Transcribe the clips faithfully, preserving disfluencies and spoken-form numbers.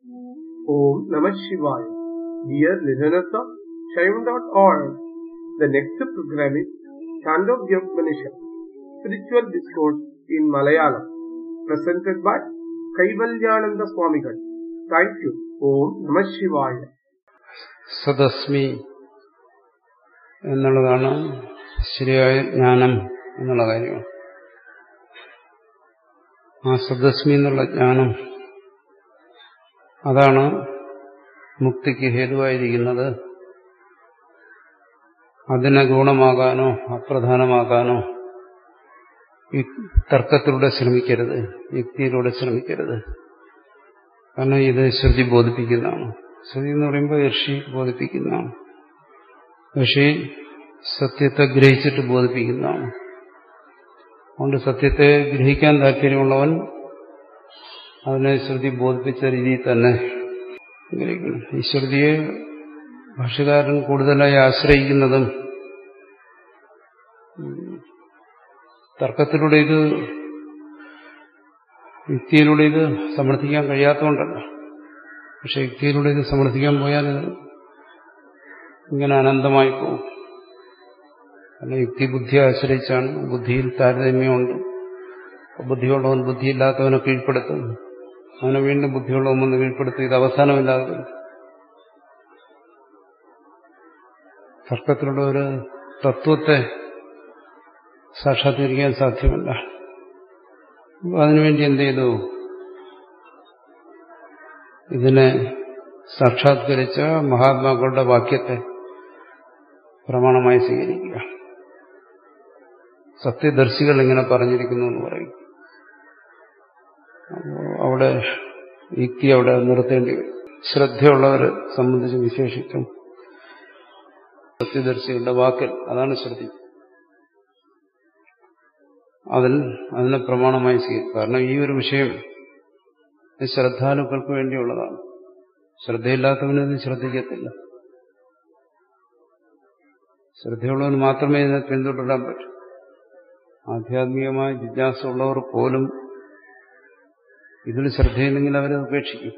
Om Namah Shivaya. Dear listeners of Shaivan dot org, the next program is Chandogya Upanishad, Spiritual Discourse in Malayalam, presented by Kaivalyananda Swamigal. Thank you. Om Namah Shivaya. സദസ്മി എന്നുള്ളതാണ് ശരിയായ ജ്ഞാനം എന്നുള്ള കാര്യമാണ്. ആ സദസ്മി എന്നുള്ള ജ്ഞാനം അതാണ് മുക്തിക്ക് ഹേതുവായിരിക്കുന്നത്. അതിനെ ഗുണമാകാനോ അപ്രധാനമാകാനോ തർക്കത്തിലൂടെ ശ്രമിക്കരുത്, യുക്തിയിലൂടെ ശ്രമിക്കരുത്. കാരണം ഇത് ശ്രുതി ബോധിപ്പിക്കുന്നതാണ്. ശ്രുതി എന്ന് പറയുമ്പോൾ ഋഷി ബോധിപ്പിക്കുന്നതാണ്. ഋഷി സത്യത്തെ ഗ്രഹിച്ചിട്ട് ബോധിപ്പിക്കുന്നതാണ്. അതുകൊണ്ട് സത്യത്തെ ഗ്രഹിക്കാൻ താല്പര്യമുള്ളവൻ അതിനെ ശ്രുതി ബോധിപ്പിച്ച രീതിയിൽ തന്നെ ഗ്രഹിക്കണം. ഈ ശ്രുതിയെ ഭാഷ്യകാരൻ കൂടുതലായി ആശ്രയിക്കുന്നതും തർക്കത്തിലൂടെ ഇത് യുക്തിയിലൂടെ ഇത് സമർത്ഥിക്കാൻ കഴിയാത്തതുകൊണ്ടല്ല. പക്ഷെ യുക്തിയിലൂടെ ഇത് സമർത്ഥിക്കാൻ പോയാൽ ഇങ്ങനെ അനന്തമായി പോകും. കാരണം യുക്തി ബുദ്ധിയെ ആശ്രയിച്ചാണ്. ബുദ്ധിയിൽ താരതമ്യമുണ്ട്. ബുദ്ധിയുള്ളവൻ ബുദ്ധിയില്ലാത്തവനെ കീഴ്പ്പെടുത്തും, അവനെ വീണ്ടും ബുദ്ധിയുള്ളവൻ വന്ന് കീഴ്പ്പെടുത്തും. ഇത് അവസാനമില്ലാതെ തർക്കത്തിലുള്ള ഒരു തത്വത്തെ സാക്ഷാത്കരിക്കാൻ സാധ്യമല്ല. അതിനുവേണ്ടി എന്ത് ചെയ്തു? ഇതിനെ സാക്ഷാത്കരിച്ച മഹാത്മാക്കളുടെ വാക്യത്തെ പ്രമാണമായി സ്വീകരിക്കുക. സത്യദർശികൾ ഇങ്ങനെ പറഞ്ഞിരിക്കുന്നു എന്ന് പറയും. അവിടെ യുക്തി അവിടെ നിർത്തേണ്ടി വരും. ശ്രദ്ധയുള്ളവരെ സംബന്ധിച്ച് വിശേഷിച്ചും സത്യദർശികളുടെ വാക്കൽ അതാണ് ശ്രദ്ധ. അതിൽ അതിനെ പ്രമാണമായി സ്വീകരിക്കും. കാരണം ഈ ഒരു വിഷയം ശ്രദ്ധാലുക്കൾക്ക് വേണ്ടിയുള്ളതാണ്. ശ്രദ്ധയില്ലാത്തവനത് ശ്രദ്ധിക്കത്തില്ല. ശ്രദ്ധയുള്ളവന് മാത്രമേ ഇതിനെ പിന്തുടരാൻ പറ്റൂ. ആധ്യാത്മികമായ ജിജ്ഞാസ ഉള്ളവർ പോലും ഇതിൽ ശ്രദ്ധയില്ലെങ്കിൽ അവരത് ഉപേക്ഷിക്കും.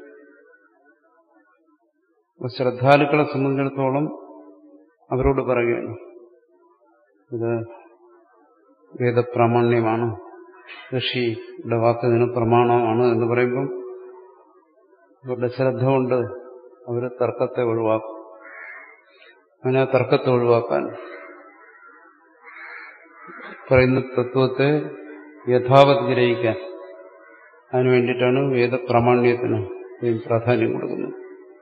അപ്പോൾ ശ്രദ്ധാലുക്കളെ സംബന്ധിച്ചിടത്തോളം അവരോട് പറയുകയാണ്, ഇത് വേദപ്രാമാണ്യമാണ്, ഋഷിയുടെ വാക്കിന് പ്രമാണമാണ് എന്ന് പറയുമ്പം അവരുടെ ശ്രദ്ധ കൊണ്ട് അവർ തർക്കത്തെ ഒഴിവാക്കും. അങ്ങനെ ആ തർക്കത്തെ ഒഴിവാക്കാൻ പറയുന്ന തത്വത്തെ യഥാവത് ഗ്രഹിക്കാൻ അതിനു വേണ്ടിയിട്ടാണ് വേദപ്രാമാണ്യത്തിന് പ്രാധാന്യം കൊടുക്കുന്നത്.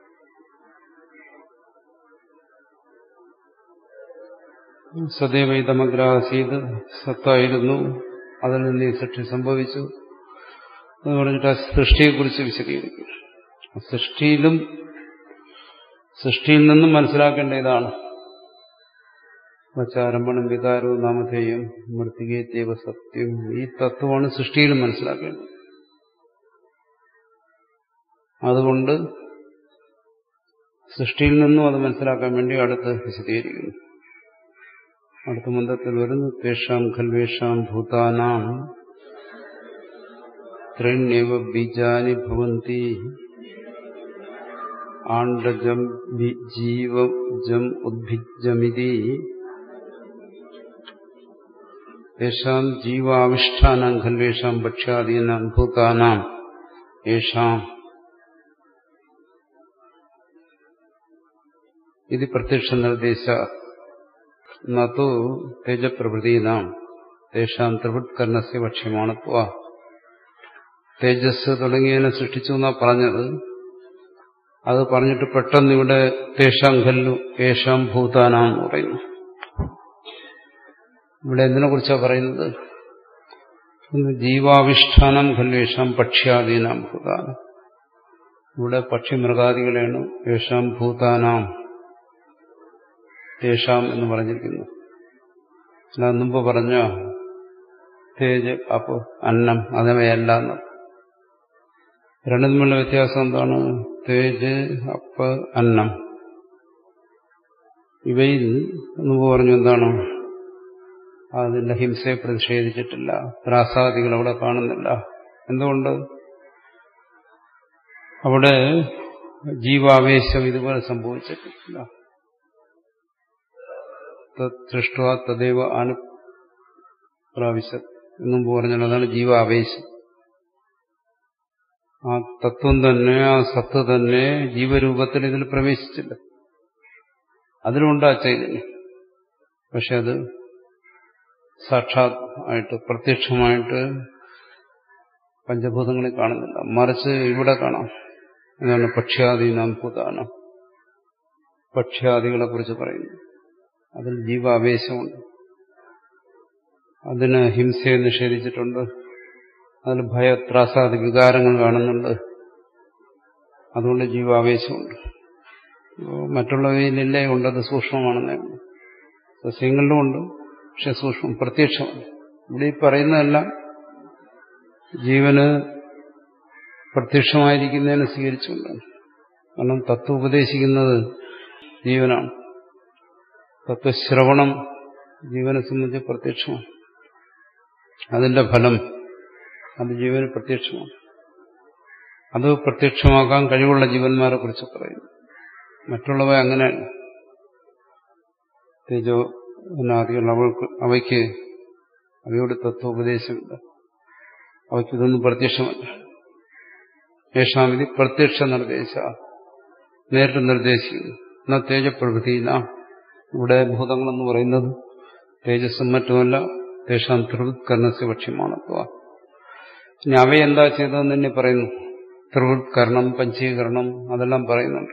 സദൈവൈതമഗ്രാസീത് സത്തായിരുന്നു, അതിൽ നിന്ന് ഈ സൃഷ്ടി സംഭവിച്ചു എന്ന് പറഞ്ഞിട്ട് ആ സൃഷ്ടിയെക്കുറിച്ച് വിശദീകരിക്കും. സൃഷ്ടിയിലും സൃഷ്ടിയിൽ നിന്നും മനസ്സിലാക്കേണ്ട ഇതാണ്. വച്ചാരംഭണം വികാരവും നാമധേയം മൃത്തികേത്യവ സത്യം. ഈ തത്വമാണ് സൃഷ്ടിയിലും മനസ്സിലാക്കേണ്ടത്. അതുകൊണ്ട് സൃഷ്ടിയിൽ നിന്നും അത് മനസ്സിലാക്കാൻ വേണ്ടി അടുത്ത് വിശദീകരിക്കുന്നു. അടുത്ത മന്ത്രത്തിൽ വരുന്നു, തേഷാം ഖൽവേഷാം ഭൂതാനാം ത്രൈണ്യവ ബീജാനി ഭവന്തി ആണ്ഡജം ജീവജം ഉദ്ഭിജമിതി യേഷാം ജീവാവിഷ്ഠാനാം ഖൽവേഷാം ഭക്ഷ്യാദീനാം ഭൂതാനാം യേഷാം ഇത് പ്രത്യക്ഷ നിർദ്ദേശ നതു തേജപ്രഭൃതീനാം തേഷാം ത്രിവൃത്കർണസ്യ ഭക്ഷ്യമാണത്വ. തേജസ് തുടങ്ങിയതിനെ സൃഷ്ടിച്ചു എന്നാ പറഞ്ഞത്. അത് പറഞ്ഞിട്ട് പെട്ടെന്ന് ഇവിടെ തേഷാം ഖല്ലു യേഷാം ഭൂതാനാം എന്ന് പറയുന്നു. ഇവിടെ എന്തിനെ കുറിച്ചാണ് പറയുന്നത്? ജീവാവിഷ്ഠാനം ഖല്വേഷാം പക്ഷ്യാദീനാം ഭൂതാനം. ഇവിടെ പക്ഷിമൃഗാദികളെയാണ് യേഷാം ഭൂതാനാം തേഷാം എന്ന് പറഞ്ഞിരിക്കുന്നു. അല്ല മുമ്പ് പറഞ്ഞ തേജ് അപ്പ് അന്നം അതവയല്ല എന്ന്. രണ്ടും തമ്മിലുള്ള വ്യത്യാസം എന്താണ്? തേജ് അപ്പ് അന്നം ഇവയിൽ മുമ്പ് പറഞ്ഞു എന്താണ്? അതിന്റെ ഹിംസയെ പ്രതിഷേധിച്ചിട്ടില്ല. ത്രാസാദികൾ അവിടെ കാണുന്നില്ല. എന്തുകൊണ്ട്? അവിടെ ജീവാവേശം ഇതുപോലെ സംഭവിച്ചിട്ടില്ല. സൃഷ്ട തദൈവ അനുപ്രാവശ്യ എന്നും പറഞ്ഞാൽ അതാണ് ജീവാവേശം. ആ തത്വം തന്നെ, ആ സത്ത് തന്നെ ജീവരൂപത്തിൽ ഇതിൽ പ്രവേശിച്ചില്ല. അതിലുണ്ട് ആ ചൈതന്യം. പക്ഷെ അത് സാക്ഷാത് ആയിട്ട് പ്രത്യക്ഷമായിട്ട് പഞ്ചഭൂതങ്ങളിൽ കാണുന്നില്ല. മറിച്ച് ഇവിടെ കാണാം. അതാണ് പക്ഷ്യാദീനാം ഭൂതാനം. പക്ഷ്യാദികളെ കുറിച്ച് പറയുന്നു. അതിൽ ജീവാവേശമുണ്ട്. അതിന് ഹിംസയെ നിഷേധിച്ചിട്ടുണ്ട്. അതിൽ ഭയത്രാസാദി വികാരങ്ങൾ കാണുന്നുണ്ട്. അതുകൊണ്ട് ജീവാവേശമുണ്ട്. മറ്റുള്ളവയിലില്ലേ ഉണ്ടത് സൂക്ഷ്മമാണെന്നേ ഉള്ളൂ. സസ്യങ്ങളിലും ഉണ്ട്, പക്ഷെ സൂക്ഷ്മം പ്രത്യക്ഷമാണ്. ഇവിടെ ഈ പറയുന്നതെല്ലാം ജീവന് പ്രത്യക്ഷമായിരിക്കുന്നതിനെ സ്വീകരിച്ചുകൊണ്ടാണ്. കാരണം തത്വം ഉപദേശിക്കുന്നത് ജീവനാണ്. തത്വശ്രവണം ജീവനെ സംബന്ധിച്ച് പ്രത്യക്ഷമാണ്. അതിന്റെ ഫലം അത് ജീവന് പ്രത്യക്ഷമാണ്. അത് പ്രത്യക്ഷമാക്കാൻ കഴിവുള്ള ജീവന്മാരെ കുറിച്ച് പറയുന്നു. മറ്റുള്ളവ അങ്ങനെയല്ല. തേജോ അനാദികൾ അവൾക്ക് അവയ്ക്ക് അവയോട് തത്വോപദേശമില്ല. അവയ്ക്ക് ഇതൊന്നും പ്രത്യക്ഷമല്ല. യേശാമിതി പ്രത്യക്ഷ നിർദ്ദേശ, നേരിട്ട് നിർദ്ദേശിക്കുന്നു. എന്നാ തേജപ്രഭൃതിയില്ല. ഇവിടെ ഭൂതങ്ങളെന്ന് പറയുന്നത് തേജസ്സും മറ്റുമല്ല. തേഷാം ത്രിവൃത്കരണസ്യ ഭക്ഷ്യമാണത്വ. ഇനി അവയെന്താ ചെയ്തതെന്ന് തന്നെ പറയുന്നു. ത്രിവൃത്കരണം, പഞ്ചീകരണം അതെല്ലാം പറയുന്നുണ്ട്.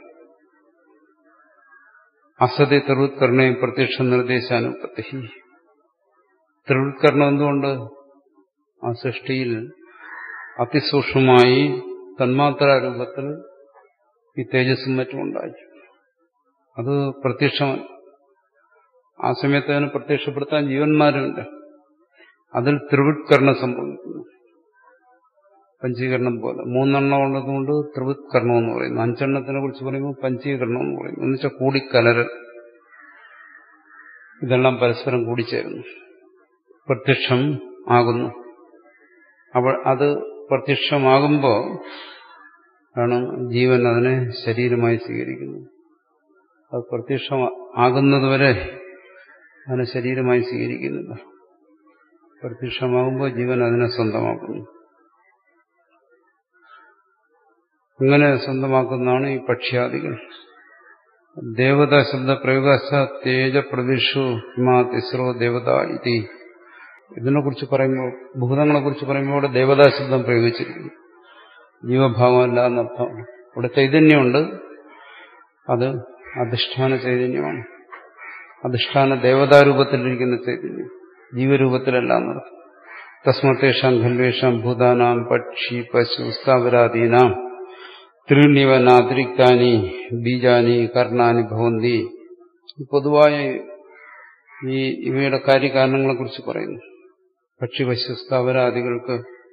അസതി ത്രിവൃത്കരണേ പ്രത്യക്ഷ നിർദ്ദേശാനുപത്തി. ത്രിവൃത്കരണം എന്തുകൊണ്ട്? ആ സൃഷ്ടിയിൽ അതിസൂക്ഷ്മമായി തന്മാത്രാരൂപത്തിൽ ഈ തേജസ്സും മറ്റും ഉണ്ടായി. അത് പ്രത്യക്ഷമല്ല. ആ സമയത്ത് അതിനെ പ്രത്യക്ഷപ്പെടുത്താൻ ജീവന്മാരുണ്ട്. അതിൽ ത്രിവൃത്കരണം സംഭവിക്കുന്നു. പഞ്ചീകരണം പോലെ മൂന്നെണ്ണം ഉള്ളതുകൊണ്ട് ത്രിവൃത്കരണം എന്ന് പറയുന്നു. അഞ്ചെണ്ണത്തിനെ കുറിച്ച് പറയുമ്പോൾ പഞ്ചീകരണം എന്ന് പറയുന്നു. എന്നുവെച്ചാൽ കൂടിക്കലരൽ. ഇതെല്ലാം പരസ്പരം കൂടിച്ചേരുന്നു, പ്രത്യക്ഷം ആകുന്നു. അപ്പോൾ അത് പ്രത്യക്ഷമാകുമ്പോൾ ആണ് ജീവൻ അതിനെ ശരീരമായി സ്വീകരിക്കുന്നത്. അത് പ്രത്യക്ഷമാകുന്നതുവരെ അതിനെ ശരീരമായി സ്വീകരിക്കുന്നില്ല. പ്രത്യക്ഷമാകുമ്പോൾ ജീവൻ അതിനെ സ്വന്തമാക്കുന്നു. അങ്ങനെ സ്വന്തമാക്കുന്നതാണ് ഈ പക്ഷ്യാദികൾ. ദേവതാ ശബ്ദ പ്രയോഗ തേജപ്രതിഷു ഹിമാ തിസ്രോ ദേവത ഇതി. ഇതിനെ കുറിച്ച് പറയുമ്പോൾ, ഭൂതങ്ങളെ കുറിച്ച് പറയുമ്പോൾ ഇവിടെ ദേവതാ ശബ്ദം പ്രയോഗിച്ചിരിക്കുന്നു. ജീവഭാവമല്ല എന്നർത്ഥം. ഇവിടെ ചൈതന്യമുണ്ട്. അത് അധിഷ്ഠാന ചൈതന്യമാണ്. അധിഷ്ഠാന ദേവതാരൂപത്തിലിരിക്കുന്ന ചൈതന്യം, ജീവരൂപത്തിലല്ല എന്നർത്ഥം. തസ്മത്തേഷാം ഖൽവേഷാം ഭൂതാനാം പക്ഷി പശു സ്ഥാവരാദീനാം ത്രീണ്യവനാതിരിക്താനി ബീജാനി കർണാനി ഭവന്തി. പൊതുവായ ഈ ഇവയുടെ കാര്യകാരണങ്ങളെ കുറിച്ച് പറയുന്നു. പക്ഷി പശു സ്ഥാവരാദികൾക്ക്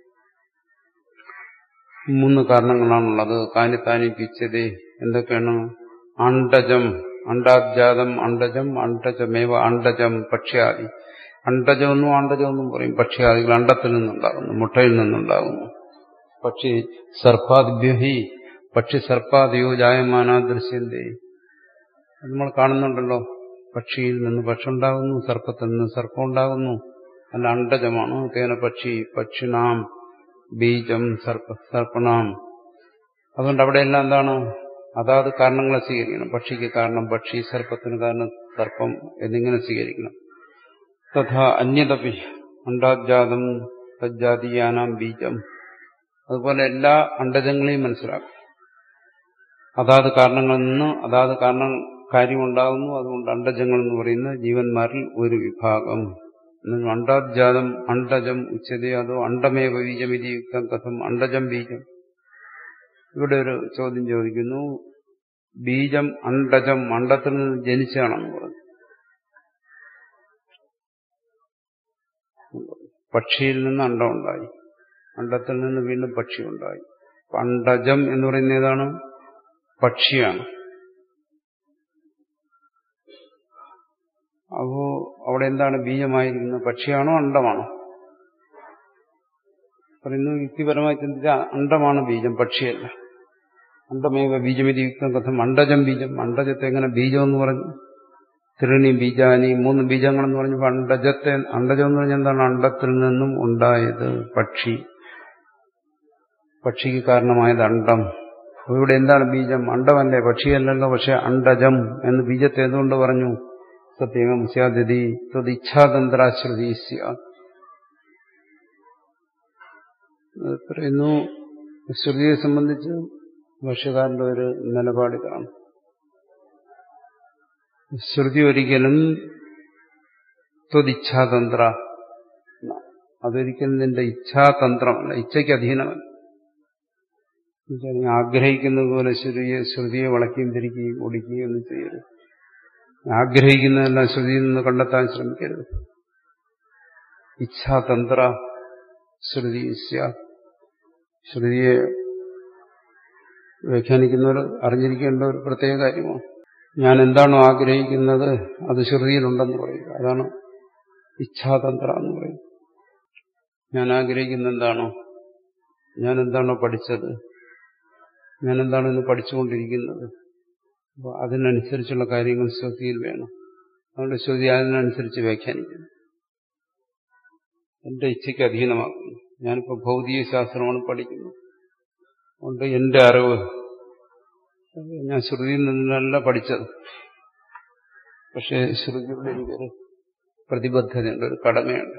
മൂന്ന് കാരണങ്ങളാണുള്ളത്. കാനിത്താനി പിച്ചതേ. എന്തൊക്കെയാണ്? അണ്ടജം, അണ്ടാബ്ജാതം അണ്ടജം, അണ്ടജമേവ അണ്ടജം പക്ഷ്യാദി. അണ്ടജമെന്നും അണ്ടജമെന്നും പറയും. പക്ഷ്യാദികൾ അണ്ടത്തിൽ നിന്നുണ്ടാകുന്നു, മുട്ടയിൽ നിന്നുണ്ടാകുന്നു. പക്ഷി സർപ്പാദിഭ്യഹി പക്ഷി സർപ്പാദിയോ ജായമാനാ ദൃശ്യന്തേ. നമ്മൾ കാണുന്നുണ്ടല്ലോ, പക്ഷിയിൽ നിന്ന് പക്ഷി ഉണ്ടാകുന്നു, സർപ്പത്തിൽ നിന്ന് സർപ്പം ഉണ്ടാകുന്നു. അല്ല, അണ്ടജമാണ്. തേന പക്ഷി പക്ഷിണാം ബീജം സർപ്പ സർപ്പണാം. അതുകൊണ്ട് അവിടെയെല്ലാം എന്താണ്? അതാത് കാരണങ്ങളെ സ്വീകരിക്കണം. പക്ഷിക്ക് കാരണം പക്ഷി, സർപ്പത്തിന് കാരണം സർപ്പം എന്നിങ്ങനെ സ്വീകരിക്കണം. തഥാ അന്യതപി അണ്ടാജാതം തജ്ജാതീയാനാം ബീജം. അതുപോലെ എല്ലാ അണ്ടജങ്ങളെയും മനസ്സിലാക്കും. അതാത് കാരണങ്ങളിൽ നിന്ന് അതാത് കാരണം കാര്യമുണ്ടാകുന്നു. അതുകൊണ്ട് അണ്ടജങ്ങൾ എന്ന് പറയുന്ന ജീവന്മാരിൽ ഒരു വിഭാഗം. അണ്ടാജാതം അണ്ടജം ഉച്ചതേ. അതോ അണ്ടമേവ ബീജം ഇതി യുക്തം കഥം അണ്ടജം ബീജം. ഇവിടെ ഒരു ചോദ്യം ചോദിക്കുന്നു. ബീജം അണ്ടജം അണ്ടത്തിൽ നിന്ന് ജനിച്ചാണെന്ന് പറഞ്ഞു. പക്ഷിയിൽ നിന്ന് അണ്ടം ഉണ്ടായി, അണ്ടത്തിൽ നിന്ന് വീണ്ടും പക്ഷി ഉണ്ടായി. അണ്ടജം എന്ന് പറയുന്ന ഏതാണ്? പക്ഷിയാണ്. അപ്പോ അവിടെ എന്താണ് ബീജമായിരിക്കുന്നത്? പക്ഷിയാണോ അണ്ടമാണോ? പറയുന്നു യുക്തിപരമായി ചിന്തിച്ച അണ്ടമാണ് ബീജം, പക്ഷിയല്ല. അണ്ടമേവ ബീജമിതി യുക്തം കഥം അണ്ടജം ബീജം. അണ്ടജത്തെ എങ്ങനെ ബീജം എന്ന് പറഞ്ഞു? ത്രിണി ബീജാനി, മൂന്ന് ബീജങ്ങളെന്ന് പറഞ്ഞപ്പോൾ അണ്ടജത്തെ, അണ്ടജം എന്ന് പറഞ്ഞാൽ എന്താണ്? അണ്ടത്തിൽ നിന്നും ഉണ്ടായത് പക്ഷി, പക്ഷിക്ക് കാരണമായത് അണ്ടം. ഇവിടെ എന്താണ് ബീജം? അണ്ടമല്ലേ, പക്ഷിയല്ലല്ലോ. പക്ഷെ അണ്ടജം എന്ന് ബീജത്തെ എന്തുകൊണ്ട് പറഞ്ഞു? സത്യം സ്യാദി തദിച്ഛാതന്ത്രാശ്രുതി സ്യാത്. പറയുന്നു ശ്രുതിയെ സംബന്ധിച്ച് ഭാഷ്യകാരന്റെ ഒരു നിലപാടിതാണ്. ശ്രുതി ഒരിക്കലും ത്വദിച്ഛാതന്ത്ര, അതൊരിക്കലും നിന്റെ ഇച്ഛാതന്ത്രമല്ല, ഇച്ഛയ്ക്ക് അധീനമല്ല. നീ ആഗ്രഹിക്കുന്നത് പോലെ ശ്രുതിയെ ശ്രുതിയെ വളയ്ക്കുകയും തിരിക്കുകയും ഒടിക്കുകയും ഒന്നും ചെയ്യരുത്. ആഗ്രഹിക്കുന്നതെല്ലാം ശ്രുതിയിൽ നിന്ന് കണ്ടെത്താൻ ശ്രമിക്കരുത്. ഇച്ഛാതന്ത്ര ശ്രുതി സ്യാത്. ശ്രുതിയെ വ്യാഖ്യാനിക്കുന്നവർ അറിഞ്ഞിരിക്കേണ്ട ഒരു പ്രത്യേക കാര്യമാണ്. ഞാൻ എന്താണോ ആഗ്രഹിക്കുന്നത് അത് ശ്രുതിയിലുണ്ടെന്ന് പറയുക. അതാണ് ഇച്ഛാതന്ത്ര എന്ന് പറയുന്നത്. ഞാൻ ആഗ്രഹിക്കുന്ന എന്താണോ, ഞാൻ എന്താണോ പഠിച്ചത്, ഞാൻ എന്താണോ ഇന്ന് പഠിച്ചുകൊണ്ടിരിക്കുന്നത്, അപ്പോൾ അതിനനുസരിച്ചുള്ള കാര്യങ്ങൾ ശ്രുതിയിൽ വേണം. അതുകൊണ്ട് ശ്രുതി അതിനനുസരിച്ച് വ്യാഖ്യാനിക്കുന്നു, എന്റെ ഇച്ഛയ്ക്ക് അധീനമാക്കുന്നു. ഞാനിപ്പോൾ ഭൗതിക ശാസ്ത്രമാണ് പഠിക്കുന്നത്, അതുകൊണ്ട് എന്റെ അറിവ് ഞാൻ ശ്രുതിയിൽ നിന്നല്ല പഠിച്ചത്. പക്ഷേ ശ്രുതിയുടെ എനിക്കൊരു പ്രതിബദ്ധതയുണ്ട്, ഒരു കടമയുണ്ട്.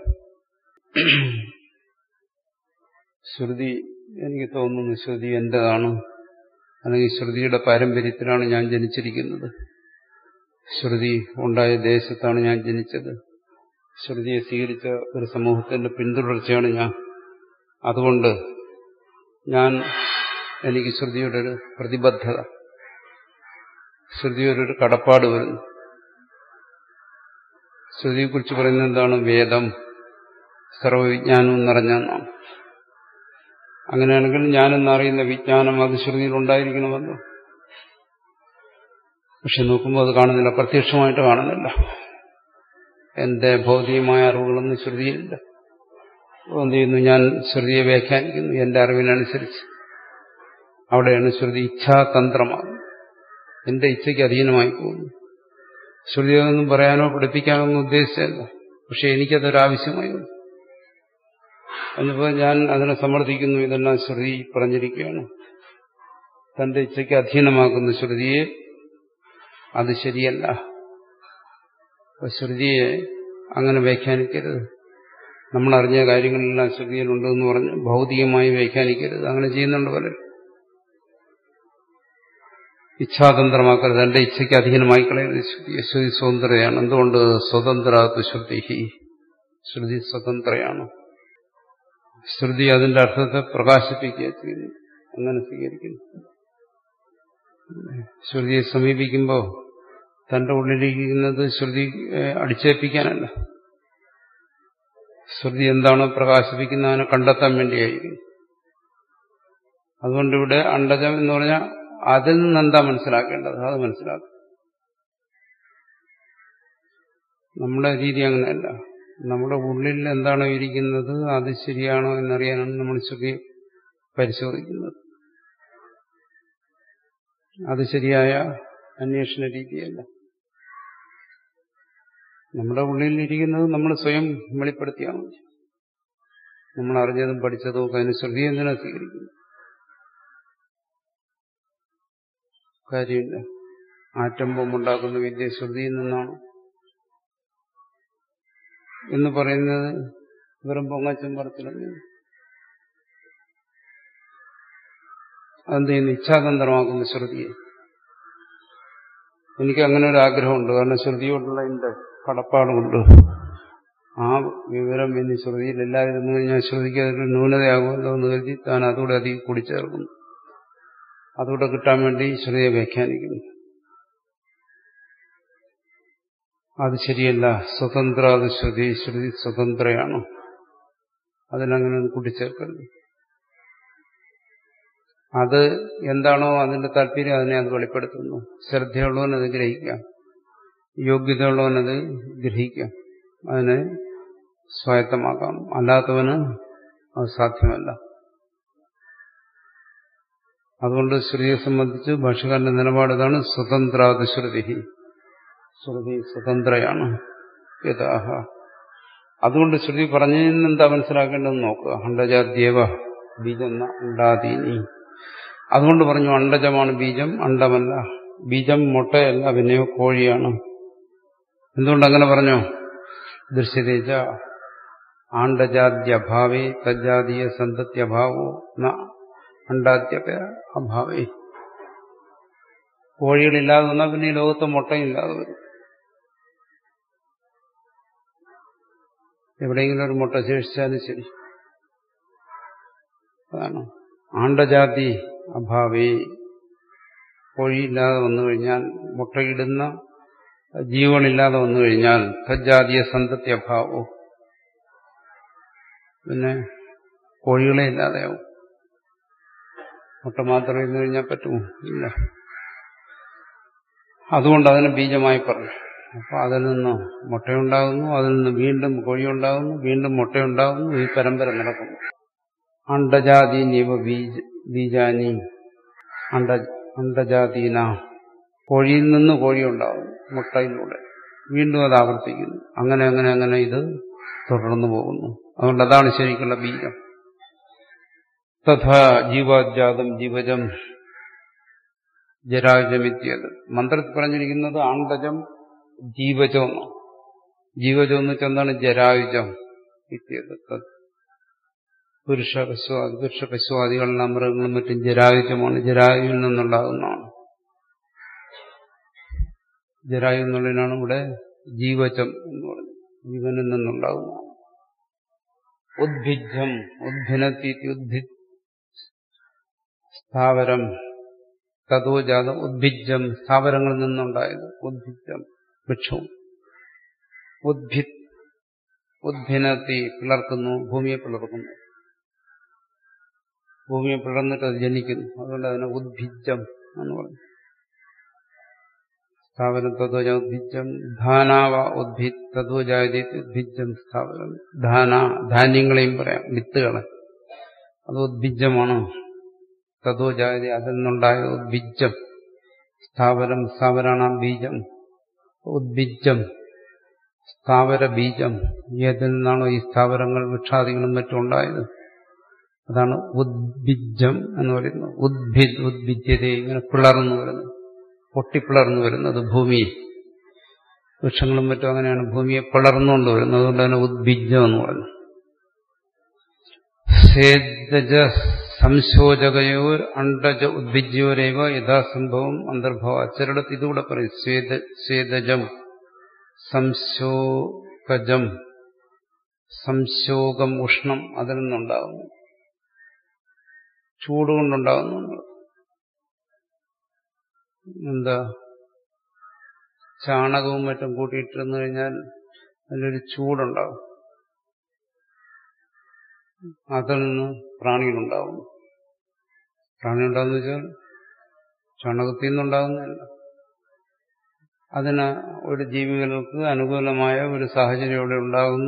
ശ്രുതി എനിക്ക് തോന്നുന്നു ശ്രുതി എന്റേതാണ്, അല്ലെങ്കിൽ ശ്രുതിയുടെ പാരമ്പര്യത്തിലാണ് ഞാൻ ജനിച്ചിരിക്കുന്നത്, ശ്രുതി ഉണ്ടായ ദേശത്താണ് ഞാൻ ജനിച്ചത്, ശ്രുതിയെ സ്വീകരിച്ച ഒരു സമൂഹത്തിന്റെ പിന്തുടർച്ചയാണ് ഞാൻ. അതുകൊണ്ട് ഞാൻ എനിക്ക് ശ്രുതിയുടെ ഒരു പ്രതിബദ്ധത, ശ്രുതിയുടെ ഒരു കടപ്പാട് വരുന്നു. ശ്രുതിയെക്കുറിച്ച് പറയുന്നത് എന്താണ്? വേദം സർവവിജ്ഞാനവും നിറഞ്ഞെന്നാണ്. അങ്ങനെയാണെങ്കിൽ ഞാനെന്നറിയുന്ന വിജ്ഞാനം അത് ശ്രുതിയിൽ ഉണ്ടായിരിക്കണമല്ലോ. പക്ഷെ നോക്കുമ്പോൾ അത് കാണുന്നില്ല, പ്രത്യക്ഷമായിട്ട് കാണുന്നില്ല. എന്റെ ഭൗതികമായ അറിവുകളൊന്നും ശ്രുതിയിലില്ല. എന്ത് ചെയ്യുന്നു? ഞാൻ ശ്രുതിയെ വ്യാഖ്യാനിക്കുന്നു എന്റെ അറിവിനനുസരിച്ച്. അവിടെയാണ് ശ്രുതി ഇച്ഛാതന്ത്രമാകുന്നത്, എന്റെ ഇച്ഛയ്ക്ക് അധീനമായി പോകുന്നു. ശ്രുതിയൊന്നും പറയാനോ പഠിപ്പിക്കാനോ ഒന്നും ഉദ്ദേശിച്ചല്ല, പക്ഷെ എനിക്കതൊരാവശ്യമായി വന്നു. എന്നിപ്പോൾ ഞാൻ അതിനെ സമർത്ഥിക്കുന്നു, ഇതെല്ലാം ശ്രുതി പറഞ്ഞിരിക്കുകയാണ്. തന്റെ ഇച്ഛയ്ക്ക് അധീനമാക്കുന്ന ശ്രുതിയെ അത് ശരിയല്ല. അപ്പൊ ശ്രുതിയെ അങ്ങനെ വ്യാഖ്യാനിക്കരുത്. നമ്മളറിഞ്ഞ കാര്യങ്ങളെല്ലാം ശ്രുതിയിലുണ്ടെന്ന് പറഞ്ഞ് ഭൗതികമായി വ്യാഖ്യാനിക്കരുത്. അങ്ങനെ ചെയ്യുന്നുണ്ട് പലരും. ഇച്ഛാതന്ത്രമാക്കരുത്, എന്റെ ഇച്ഛയ്ക്ക് അധീനമായി കളയരുത്. ശ്രുതി ശ്രുതി സ്വതന്ത്രയാണ്. എന്തുകൊണ്ട്? സ്വതന്ത്രാത്തു ശ്രുതി, ശ്രുതി സ്വതന്ത്രയാണ്. ശ്രുതി അതിന്റെ അർത്ഥത്തെ പ്രകാശിപ്പിക്കുക ചെയ്യുന്നു. അങ്ങനെ സ്വീകരിക്കുന്നു. ശ്രുതിയെ സമീപിക്കുമ്പോൾ തന്റെ ഉള്ളിലിരിക്കുന്നത് ശ്രുതി അടിച്ചേൽപ്പിക്കാനല്ല, ശ്രുതി എന്താണോ പ്രകാശിപ്പിക്കുന്നത് അതിനെ കണ്ടെത്താൻ വേണ്ടിയായിരിക്കും. അതുകൊണ്ടിവിടെ അണ്ടജം എന്ന് പറഞ്ഞാൽ അതിൽ നിന്ന് എന്താ മനസ്സിലാക്കേണ്ടത് അത് മനസ്സിലാക്കും. നമ്മുടെ രീതി അങ്ങനെയല്ല. നമ്മുടെ ഉള്ളിൽ എന്താണോ ഇരിക്കുന്നത് അത് ശരിയാണോ എന്നറിയാനാണ് നമ്മൾ ശ്രുതിയെ പരിശോധിക്കുന്നത്. അത് ശരിയായ അന്വേഷണ രീതിയല്ല. നമ്മുടെ ഉള്ളിലിരിക്കുന്നത് നമ്മൾ സ്വയം വെളിപ്പെടുത്തിയാൽ മതി. നമ്മൾ അറിഞ്ഞതും പഠിച്ചതും ഒക്കെ അതിന് ശ്രുതി എന്തിനാ സ്വീകരിക്കുന്നു? കാര്യമില്ല. ആറ്റം ബോംബുണ്ടാക്കുന്ന വിദ്യ ശ്രുതിയിൽ നിന്നാണ് എന്ന് പറയുന്നത് വെറും പൊങ്ങച്ചം പറച്ചിലല്ല. അതെന്ത് ചെയ്യുന്നു? ഇച്ഛാതന്ത്രമാക്കുന്ന ശ്രുതിയെ. എനിക്ക് അങ്ങനെ ഒരു ആഗ്രഹമുണ്ട്, കാരണം ശ്രുതിയോടുള്ള എന്റെ കടപ്പാടുകൊണ്ട് ആ വിവരം ഇനി ശ്രുതിയിൽ എല്ലായിരുന്നു കഴിഞ്ഞാൽ ശ്രുതിക്ക് അതൊരു ന്യൂനതയാകുമല്ലോ എന്ന് കരുതി താൻ അതുകൂടെ അധികം കൂടിച്ചേർക്കുന്നു. അതുകൂടെ കിട്ടാൻ വേണ്ടി ശ്രുതിയെ വ്യാഖ്യാനിക്കുന്നു. അത് ശരിയല്ല. സ്വതന്ത്ര അത് ശ്രുതി, ശ്രുതി സ്വതന്ത്രയാണ്. അതിനങ്ങനെ കൂട്ടിച്ചേർക്കരുത്. അത് എന്താണോ അതിന്റെ താല്പര്യം അതിനെ അത് വെളിപ്പെടുത്തുന്നു. ശ്രദ്ധയുള്ളവനത് ഗ്രഹിക്കാം, യോഗ്യതയുള്ളവനത് ഗ്രഹിക്കാം, അതിനെ സ്വായത്തമാക്കാം. അല്ലാത്തവന് അത് സാധ്യമല്ല. അതുകൊണ്ട് ശ്രുതിയെ സംബന്ധിച്ച് ഭാഷ്യക്കാരന്റെ നിലപാട് ഇതാണ്, സ്വതന്ത്രാത് ശ്രുതി. ശ്രുതി സ്വതന്ത്രയാണ്. യഥാഹ. അതുകൊണ്ട് ശ്രുതി പറഞ്ഞതിൽ നിന്ന് എന്താ മനസ്സിലാക്കേണ്ടതെന്ന് നോക്കുക. അണ്ടജാദ്യേവ ബീജം അണ്ടാദീനി. അതുകൊണ്ട് പറഞ്ഞു അണ്ടജമാണ് ബീജം, അണ്ടമല്ല. ബീജം മുട്ടയല്ല, പിന്നെയോ കോഴിയാണ്. എന്തുകൊണ്ടങ്ങനെ പറഞ്ഞു? ദൃശ്യതേജ ആണ്ടജാദ്യഭാവേ തജ്ജാതീയ സന്തത്യഭാവോ ന അണ്ടാദ്യ അഭാവേ. കോഴികളില്ലാതെ വന്നാൽ പിന്നെ ഈ ലോകത്ത് മുട്ടയില്ലാതെ വരും. എവിടെയെങ്കിലും ഒരു മുട്ട ശേഷിച്ചാലും ശരി. അതാണ് ആണ്ടജാതി അഭാവേ. കോഴിയില്ലാതെ വന്നു കഴിഞ്ഞാൽ, മുട്ടയിടുന്ന ജീവനില്ലാതെ വന്നു കഴിഞ്ഞാൽ തജ്ജാതീയ സന്തത്യഭാവോ, പിന്നെ കോഴികളെ ഇല്ലാതെയാവും. മുട്ട മാത്രം ഇരുന്നു കഴിഞ്ഞാൽ പറ്റുമോ? ഇല്ല. അതുകൊണ്ട് അതിനെ ബീജമായി പറഞ്ഞു. അപ്പൊ അതിൽ നിന്ന് മുട്ടയുണ്ടാകുന്നു, അതിൽ നിന്ന് വീണ്ടും കോഴിയുണ്ടാകുന്നു, വീണ്ടും മുട്ടയുണ്ടാകുന്നു. ഈ പരമ്പര നടക്കുന്നു. അണ്ടജാതി നീവ ബീജ ബീജാനി അണ്ട അണ്ടജാതീന. കോഴിയിൽ നിന്ന് കോഴിയുണ്ടാകുന്നു മുട്ടയിലൂടെ. വീണ്ടും അത് ആവർത്തിക്കുന്നു. അങ്ങനെ അങ്ങനെ അങ്ങനെ ഇത് തുടർന്നു പോകുന്നു. അതുകൊണ്ട് അതാണ് ശരിക്കുള്ള ബീജം. തഥാ ജീവാജാതം ജീവജം ജരാജമിത്യത്. മന്ത്രത്തിൽ പറഞ്ഞിരിക്കുന്നത് ആണ്ടജം ജീവജം എന്നാണ്. ജീവജം എന്ന് വെച്ചാൽ എന്താണ്? ജരായുജം ഇത്യത്. പുരുഷ പശുവാദി പുരുഷ പശുവാദികളെല്ലാം മൃഗങ്ങളും മറ്റും ജരായുജമാണ്. ജരായുവിൽ നിന്നുണ്ടാകുന്നതാണ്. ജരായു എന്നുള്ളതിനാണ് ഇവിടെ ജീവജം എന്ന് പറയുന്നത്. ജീവനിൽ നിന്നുണ്ടാകുന്നതാണ്. ഉദ്ഭിജം ഉദ്ഭിനത്തി ഉദ്ഭിജ് സ്ഥാവരം തതോജാതം. ഉദ്ഭിജം സ്ഥാവരങ്ങളിൽ നിന്നുണ്ടായത്. ഉദ്ഭിജം വൃക്ഷവും. ഉദ്ഭിത് ഉദ്ഭിനത്തി പിളർക്കുന്നു, ഭൂമിയെ പിളർക്കുന്നു. ഭൂമിയെ പിളർന്നിട്ട് അത് ജനിക്കുന്നു. അതുകൊണ്ട് അതിനെ ഉദ്ഭിജം എന്ന് പറഞ്ഞു. സ്ഥാവരം തതോജ ഉദ്ഭിജം. ധാനാവ ഉദ്ഭിത് തതോജാതി ഉദ്ഭിജം സ്ഥാവരം. ധാന ധാന്യങ്ങളെയും പറയാം, വിത്തുകളെ. അത് ഉദ്ഭിജമാണ്. തതോജാതി അതിൽ നിന്നുണ്ടായ ഉദ്ഭിജം. സ്ഥാവരം സ്ഥാവരാണ് ബീജം. ഉദ്ഭിജം സ്ഥാവര ബീജം. ഏതിൽ നിന്നാണോ ഈ സ്ഥാവരങ്ങൾ വൃക്ഷാദികളും മറ്റും ഉണ്ടായത്, അതാണ് ഉദ്ഭിജം എന്ന് പറയുന്നത്. ഉദ്ഭിദ് ഉദ്ഭിദ്യത ഇങ്ങനെ പിളർന്നു വരുന്നത്, പൊട്ടിപ്പിളർന്നു വരുന്നത് ഭൂമി. വൃക്ഷങ്ങളും മറ്റും അങ്ങനെയാണ് ഭൂമിയെ പിളർന്നുകൊണ്ട് വരുന്നത്. അതുകൊണ്ട് തന്നെ ഉദ്ഭിജം എന്ന് പറയുന്നു. സേദജ സംശോചകയോ അണ്ടജ ഉദ്ഭിജ്യോരേവ യഥാസംഭവം അന്തർഭവ. ചിലടത്ത് ഇതുകൂടെ പറയും. സ്വേദ സ്വേദജം സംശോകജം. സംശോകം ഉഷ്ണം അതിൽ നിന്നുണ്ടാകുന്നു, ചൂടുകൊണ്ടുണ്ടാകുന്നു. എന്താ, ചാണകവും മറ്റും കൂട്ടിയിട്ടിരുന്നു കഴിഞ്ഞാൽ അതിലൊരു ചൂടുണ്ടാകും. അതിൽ നിന്ന് പ്രാണികളുണ്ടാകുന്നു. പ്രാണി ഉണ്ടാകുന്ന വെച്ചാൽ ചാണകത്തിൽ നിന്നുണ്ടാകുന്നതല്ല. അതിന് ഒരു ജീവികൾക്ക് അനുകൂലമായ ഒരു സാഹചര്യം ഇവിടെ ഉണ്ടാകുന്നു.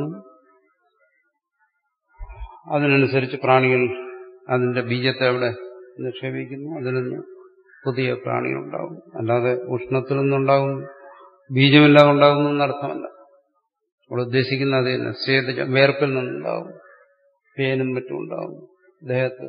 അതിനനുസരിച്ച് പ്രാണികൾ അതിന്റെ ബീജത്തെ അവിടെ നിക്ഷേപിക്കുന്നു. അതിൽ നിന്ന് പുതിയ പ്രാണികളുണ്ടാകും. അല്ലാതെ ഉഷ്ണത്തിൽ നിന്നുണ്ടാകുന്നു, ബീജമില്ലാതെ ഉണ്ടാകുന്നു എന്നർത്ഥമല്ല. നമ്മൾ ഉദ്ദേശിക്കുന്ന അത് തന്നെ. സ്വേദജ വേർപ്പിൽ നിന്നുണ്ടാകും, പേനും മറ്റും ഉണ്ടാകും ദേഹത്ത്.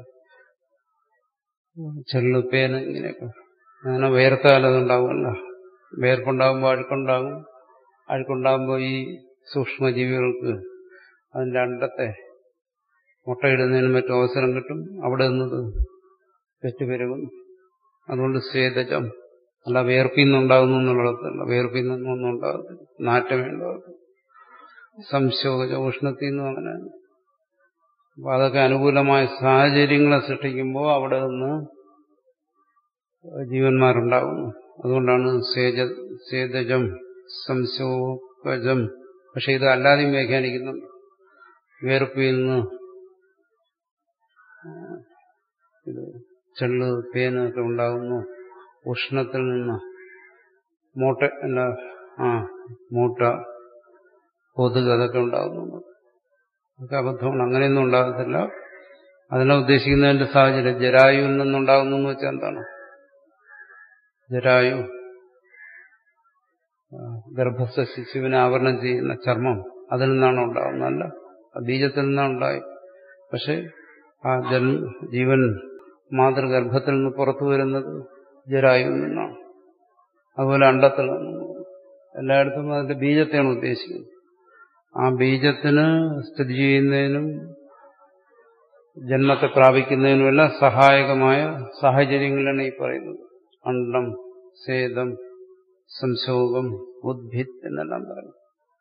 ചെള്ളു, പേന്, ഇങ്ങനെയൊക്കെ. അങ്ങനെ വേർത്താൽ അതുണ്ടാകുമല്ല. വേർപ്പുണ്ടാകുമ്പോൾ അഴുക്കുണ്ടാകും. അഴുക്കുണ്ടാകുമ്പോൾ ഈ സൂക്ഷ്മജീവികൾക്ക് അതിൻ്റെ അണ്ടത്തെ മുട്ടയിടുന്നതിനും മറ്റും അവസരം കിട്ടും. അവിടെ നിന്നത് പെറ്റുപെരുകും. അതുകൊണ്ട് സ്വേദജം. അല്ല വേർപ്പിൽ നിന്നുണ്ടാകുന്നു എന്നുള്ളതല്ല. വേർപ്പിൽ നിന്നൊന്നും ഉണ്ടാകത്തില്ല, നാറ്റമേ ഉണ്ടാകത്തില്ല. സംശോക ഉഷ്ണത്തിൽ നിന്നും അങ്ങനെയാണ്. അപ്പൊ അതൊക്കെ അനുകൂലമായ സാഹചര്യങ്ങളെ സൃഷ്ടിക്കുമ്പോൾ അവിടെ നിന്ന് ജീവന്മാരുണ്ടാകുന്നു. അതുകൊണ്ടാണ് സേജ സേദജം സംശോകജം. പക്ഷെ ഇത് അല്ലാതെയും വ്യാഖ്യാനിക്കുന്നുണ്ട്. വേർപ്പിൽ നിന്ന് ഇത് ചെള്ള്, പേനൊക്കെ ഉണ്ടാകുന്നു. ഉഷ്ണത്തിൽ നിന്ന് മൂട്ട അല്ല ആ മൂട്ട, കൊതുക്, അതൊക്കെ ഉണ്ടാകുന്നു. അതൊക്കെ അബദ്ധമാണ്. അങ്ങനെയൊന്നും ഉണ്ടാകത്തില്ല. അതിനെ ഉദ്ദേശിക്കുന്നതിന്റെ സാഹചര്യം ജരായുവിൽ നിന്നുണ്ടാകുന്നു എന്ന് വെച്ചാൽ എന്താണ്? ജരായു ഗർഭസ്ഥ ശിശുവിനെ ആവരണം ചെയ്യുന്ന ചർമ്മം അതിൽ നിന്നാണ് ഉണ്ടാകുന്നതല്ല, ബീജത്തിൽ നിന്നാണ് ഉണ്ടായി. പക്ഷെ ആ ജന്മ ജീവൻ മാതൃഗർഭത്തിൽ നിന്ന് പുറത്തു വരുന്നത് ജരായുവിൽ നിന്നാണ്. അതുപോലെ അണ്ടത്തിൽ നിന്ന് എല്ലായിടത്തും അതിന്റെ ബീജത്തെയാണ് ഉദ്ദേശിക്കുന്നത്. ആ ബീജത്തിന് സ്ഥിതി ചെയ്യുന്നതിനും ജന്മത്തെ പ്രാപിക്കുന്നതിനുമെല്ലാം സഹായകമായ സാഹചര്യങ്ങളാണ് ഈ പറയുന്നത്. അണ്ഡം, സേദം, സംശോകം, ഉദ്ഭിത് എന്നെല്ലാം പറയുന്നു.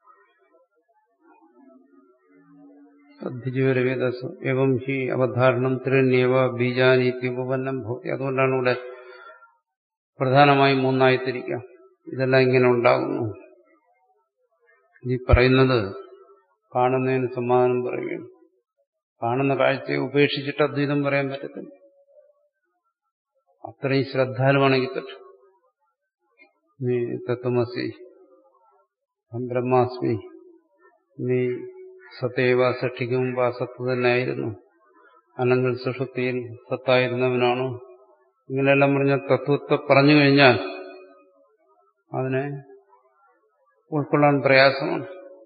തദ്ധിജീവരവേദസ് എവം ഹി അവധാരണം ത്രിണ്യവ ബീജാനീതി ഉപപന്നം ഭവതി. അതുകൊണ്ടാണ് ഇവിടെ പ്രധാനമായും മൂന്നായി തിരിക്കാം. ഇതെല്ലാം ഇങ്ങനെ ഉണ്ടാകുന്നു. ഈ പറയുന്നത് കാണുന്നതിന് സമാധാനം പറയുകയാണ്. കാണുന്ന കാഴ്ചയെ ഉപേക്ഷിച്ചിട്ട് അദ്വൈതം പറയാൻ പറ്റത്തില്ല. അത്രയും ശ്രദ്ധാലുവാണെങ്കിൽ പറ്റും. നീ തത്വമസി, ബ്രഹ്മാസ്മി, നീ സത്തേവ സൃഷ്ടിക്ക് മുമ്പ് ആ സത്ത് തന്നെയായിരുന്നു, അല്ലെങ്കിൽ സുഷുപ്തിയിൽ സത്തായിരുന്നവനാണ്, ഇങ്ങനെയെല്ലാം പറഞ്ഞ തത്വത്തെ പറഞ്ഞു കഴിഞ്ഞാൽ അതിനെ ഉൾക്കൊള്ളാൻ പ്രയാസമാണ്.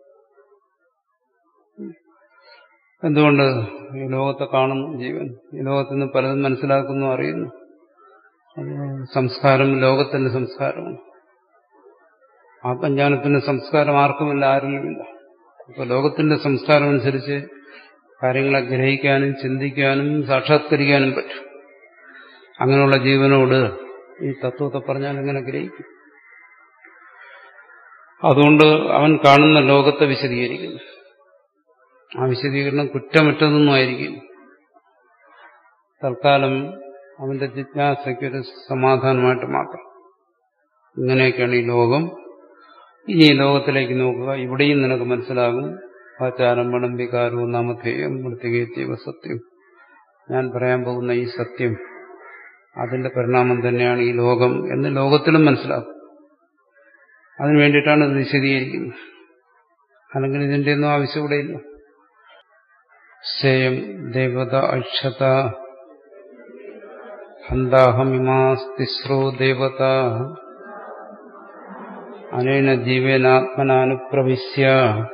എന്തുകൊണ്ട്? ഈ ലോകത്തെ കാണുന്നു ജീവൻ, ഈ ലോകത്തിൽ നിന്ന് പലതും മനസ്സിലാക്കുന്നു, അറിയുന്നു. സംസ്കാരം ലോകത്തിന്റെ സംസ്കാരമാണ്. ആത്മജ്ഞാനത്തിന്റെ സംസ്കാരം ആർക്കുമില്ല, ആരിലുമില്ല. അപ്പൊ ലോകത്തിന്റെ സംസ്കാരം അനുസരിച്ച് കാര്യങ്ങളെ ഗ്രഹിക്കാനും ചിന്തിക്കാനും സാക്ഷാത്കരിക്കാനും പറ്റും. അങ്ങനെയുള്ള ജീവനോട് ഈ തത്വത്തെ പറഞ്ഞാൽ എങ്ങനെ ഗ്രഹിക്കും? അതുകൊണ്ട് അവൻ കാണുന്ന ലോകത്തെ വിശദീകരിക്കുന്നു. ആ വിശദീകരണം കുറ്റമറ്റതൊന്നും ആയിരിക്കും. തൽക്കാലം അവന്റെ ജിജ്ഞാസയ്ക്കൊരു സമാധാനമായിട്ട് മാത്രം. ഇങ്ങനെയൊക്കെയാണ് ഈ ലോകം. ഇനി ഈ ലോകത്തിലേക്ക് നോക്കുക, ഇവിടെയും നിനക്ക് മനസ്സിലാകും. ആചാരംഭണം വികാരവും നാമധേയം മൃത്തികേത്യവ സത്യം. ഞാൻ പറയാൻ പോകുന്ന ഈ സത്യം അതിന്റെ പരിണാമം തന്നെയാണ് ഈ ലോകം എന്ന് ലോകത്തിലും മനസ്സിലാക്കും. അതിനു വേണ്ടിയിട്ടാണ് ഇത് വിശദീകരിക്കുന്നത്. അല്ലെങ്കിൽ ഇതിന്റെ ഒന്നും ആവശ്യം ഇവിടെ ഇല്ല. സേയം ദേവത അക്ഷത ഹന്താഹമിമാസ്തിസ്രോ ദേവത അനേന ജീവേനാത്മനാനുപ്രവിശ്യ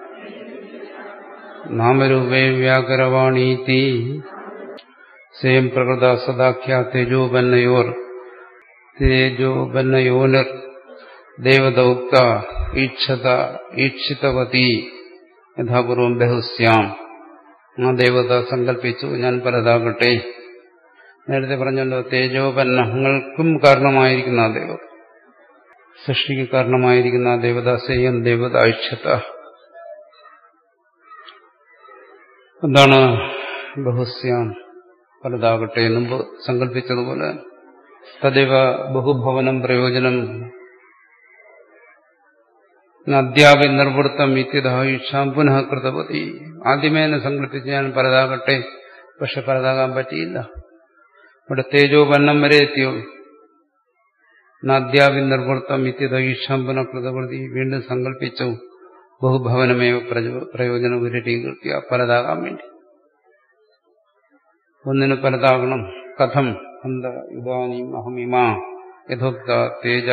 നാമരൂപേ വ്യാകരവാണീതി സേയം പ്രകൃത സദാഖ്യ തേജോപന്നയോർ തേജോപന്നയോനിർ ദേവത ഉക്ത ഈക്ഷത ഈക്ഷിതവതി യഥാപൂർവം ബഹുസ്യാം. ആ ദേവത സങ്കല്പിച്ചു ഞാൻ പലതാകട്ടെ. നേരത്തെ പറഞ്ഞല്ലോ, തേജോപന്നങ്ങൾക്കും കാരണമായിരിക്കുന്ന ആ ദേവത, സൃഷ്ടിക്ക് കാരണമായിരിക്കുന്ന ആ ദേവത സേയം ദേവത ഐക്ഷത. എന്താണ് ബഹുസ്യാം? പലതാകട്ടെ. മുമ്പ് സങ്കല്പിച്ചതുപോലെ തദൈവ ബഹുഭവനം പ്രയോജനം അദ്യാപി നിർവൃത്തം ഇത്യതായിഷാം പുനഃ കൃതപതി. ആദ്യമേ തന്നെ സങ്കല്പിച്ച് ഞാൻ പലതാകട്ടെ, പക്ഷെ പലതാകാൻ പറ്റിയില്ല. ഇവിടെ തേജോപന്നം വരെ എത്തിയുള്ളൂ. നാദ്യാപി നിർവൃത്തം ഇത്യതായിഷാം പുനഃ കൃതപതി. വീണ്ടും സങ്കല്പിച്ചു ബഹുഭവനമേ പ്രയോജനം ഉരുട്ടീകൃത്യ, പലതാകാൻ വേണ്ടി. ഒന്നിന് പലതാകണം. കഥം അന്ത ഇദാനീം അഹമിമാ യഥോക്ത തേജ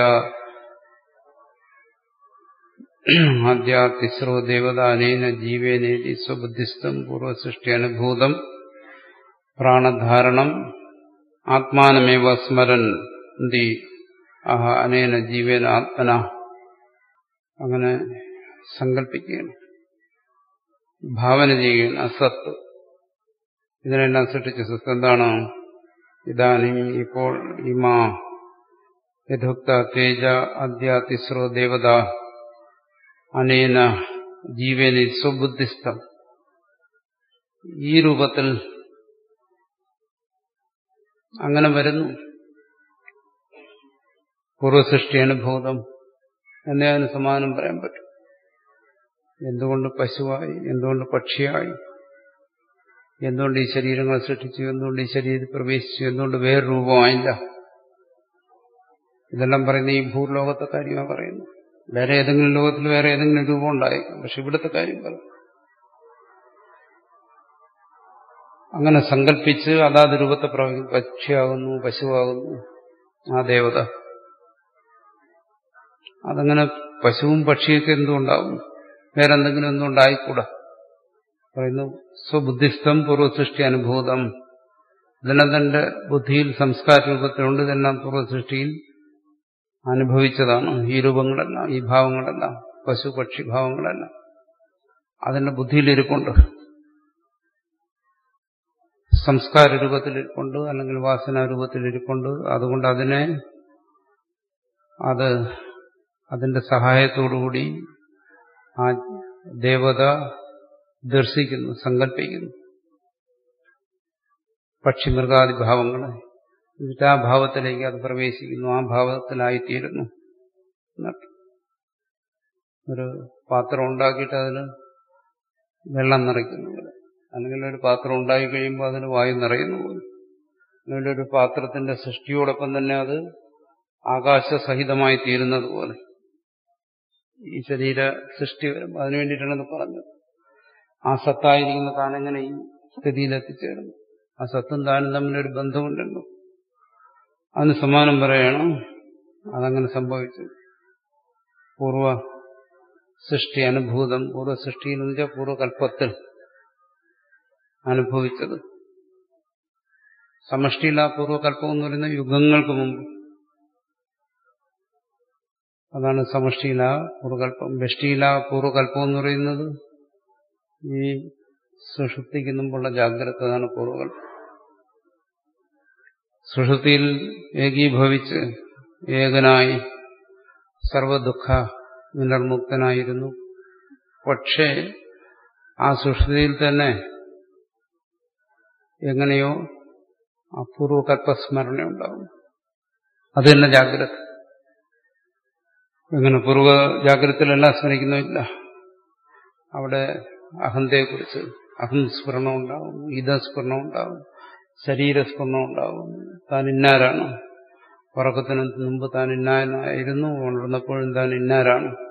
ആദ്യ തിസ്രോ ദേവത അനേന ജീവേനേതി സ്വബുദ്ധിസ്ഥം പൂർവസൃഷ്ടി അനുഭൂതം പ്രാണധാരണം ആത്മാനമേവ സ്മരന്തി അഹ അനേന ജീവേന ആത്മന. അങ്ങനെ സങ്കല്പിക്കുകയാണ്, ഭാവന ചെയ്യുകയാണ്. അസത്ത്, ഇതിനെല്ലാം സൃഷ്ടിച്ച സത്ത് എന്താണ്? ഇതാനും ഇപ്പോൾ ഇമാ യഥോക്ത തേജ അദ്യ തിസ്രോ ദേവത അനേന ജീവേന സ്വബുദ്ധിസ്ഥം. ഈ രൂപത്തിൽ അങ്ങനെ വരുന്നു. പൂർവസൃഷ്ടി അനുഭൂതം എന്നേ അതിന് സമാനം പറയാൻ പറ്റും. എന്തുകൊണ്ട് പശുവായി, എന്തുകൊണ്ട് പക്ഷിയായി, എന്തുകൊണ്ട് ഈ ശരീരങ്ങളെ സൃഷ്ടിച്ചു, എന്തുകൊണ്ട് ഈ ശരീരത്തിൽ പ്രവേശിച്ചു, എന്തുകൊണ്ട് വേറെ രൂപമായില്ല, ഇതെല്ലാം പറയുന്ന ഈ ഭൂലോകത്തെ കാര്യമാണ് പറയുന്നത്. വേറെ ഏതെങ്കിലും ലോകത്തിൽ വേറെ ഏതെങ്കിലും രൂപം ഉണ്ടായേക്കും, പക്ഷെ ഇവിടുത്തെ കാര്യം പറയും. അങ്ങനെ സങ്കല്പിച്ച് അതാത് രൂപത്തെ പ്രവഹിക്കും. പക്ഷിയാകുന്നു, പശുവാകുന്നു ആ ദേവത. അതങ്ങനെ പശുവും പക്ഷിയൊക്കെ എന്തുകൊണ്ടാവും? വേറെന്തെങ്കിലും എന്തുകൊണ്ടായിക്കൂടാ? പറയുന്നു സ്വബുദ്ധിസ്ഥം പൂർവ്വസൃഷ്ടി അനുഭൂതം. ഇതെല്ലാം തന്റെ ബുദ്ധിയിൽ സംസ്കാര രൂപത്തിലുണ്ട്. ഇതെല്ലാം പൂർവ്വസൃഷ്ടിയിൽ അനുഭവിച്ചതാണ്. ഈ രൂപങ്ങളെല്ലാം, ഈ ഭാവങ്ങളെല്ലാം, പശു പക്ഷി ഭാവങ്ങളെല്ലാം അതിന്റെ ബുദ്ധിയിലിരിപ്പുണ്ട്, സംസ്കാര രൂപത്തിലിരിപ്പുണ്ട്, അല്ലെങ്കിൽ വാസനാരൂപത്തിലിരിപ്പുണ്ട്. അതുകൊണ്ട് അതിനെ അത് അതിന്റെ സഹായത്തോടുകൂടി ആ ദേവത ദർശിക്കുന്നു, സങ്കല്പിക്കുന്നു പക്ഷിമൃഗാദി ഭാവങ്ങളെ. എന്നിട്ട് ആ ഭാവത്തിലേക്ക് അത് പ്രവേശിക്കുന്നു, ആ ഭാവത്തിലായിത്തീരുന്നു. ഒരു പാത്രം ഉണ്ടാക്കിയിട്ട് അതിന് വെള്ളം നിറയ്ക്കുന്നു, അല്ലെങ്കിൽ ഒരു പാത്രം ഉണ്ടായി കഴിയുമ്പോൾ അതിന് വായു നിറയുന്നു. അല്ലെങ്കിൽ ഒരു പാത്രത്തിന്റെ സൃഷ്ടിയോടൊപ്പം തന്നെ അത് ആകാശസഹിതമായി തീരുന്നത് പോലെ ഈ ശരീര സൃഷ്ടി വരുമ്പോൾ അതിനു വേണ്ടിയിട്ടാണ് പറഞ്ഞത്. ആ സത്തായിരിക്കുന്ന താനെങ്ങനെ ഈ സ്ഥിതിയിലെത്തിച്ചേരുന്നു? ആ സത്തും താനും തമ്മിലൊരു ബന്ധമുണ്ടല്ലോ. അതിന് സമാനം പറയണം. അതങ്ങനെ സംഭവിച്ചു. പൂർവ സൃഷ്ടി അനുഭൂതം. പൂർവ്വ സൃഷ്ടിയിൽ എന്ന് വെച്ചാൽ പൂർവ്വകൽപ്പത്തിൽ അനുഭവിച്ചത്. സമഷ്ടിയിൽ ആ പൂർവ്വകൽപ്പം എന്ന് പറയുന്ന യുഗങ്ങൾക്ക് മുമ്പ്. അതാണ് സമഷ്ടിയില പൂർവ്വകൽപ്പം. വ്യഷ്ടിയില പൂർവ്വകൽപ്പം എന്ന് പറയുന്നത് ഈ സുഷുപ്തിക്ക് മുമ്പുള്ള ജാഗ്രത. അതാണ് പൂർവ്വകൽപ്പം. സുഷുപ്തിയിൽ ഏകീഭവിച്ച് ഏകനായി സർവദുഃഖ വിനിർമുക്തനായിരുന്നു. പക്ഷേ ആ സുഷുപ്തിയിൽ തന്നെ എങ്ങനെയോ അപൂർവകൽപ്പസ്മരണ ഉണ്ടാവും. അത് തന്നെ ജാഗ്രത. എങ്ങനെ പൂർവ്വ ജാഗ്രതയിലെല്ലാം സ്മരിക്കുന്നില്ല. അവിടെ അഹന്തയെക്കുറിച്ച് അഹംസ്ഫുരണം ഉണ്ടാവും, ഇതസ്ഫുരണം ഉണ്ടാവും, ശരീരസ്ഫുരണം ഉണ്ടാവും. താൻ ഇന്നാരാണ്, ഉറക്കത്തിന് മുമ്പ് താൻ ഇന്നായിരുന്നു, ഉണർന്നപ്പോഴും താൻ ഇന്നാരാണ്,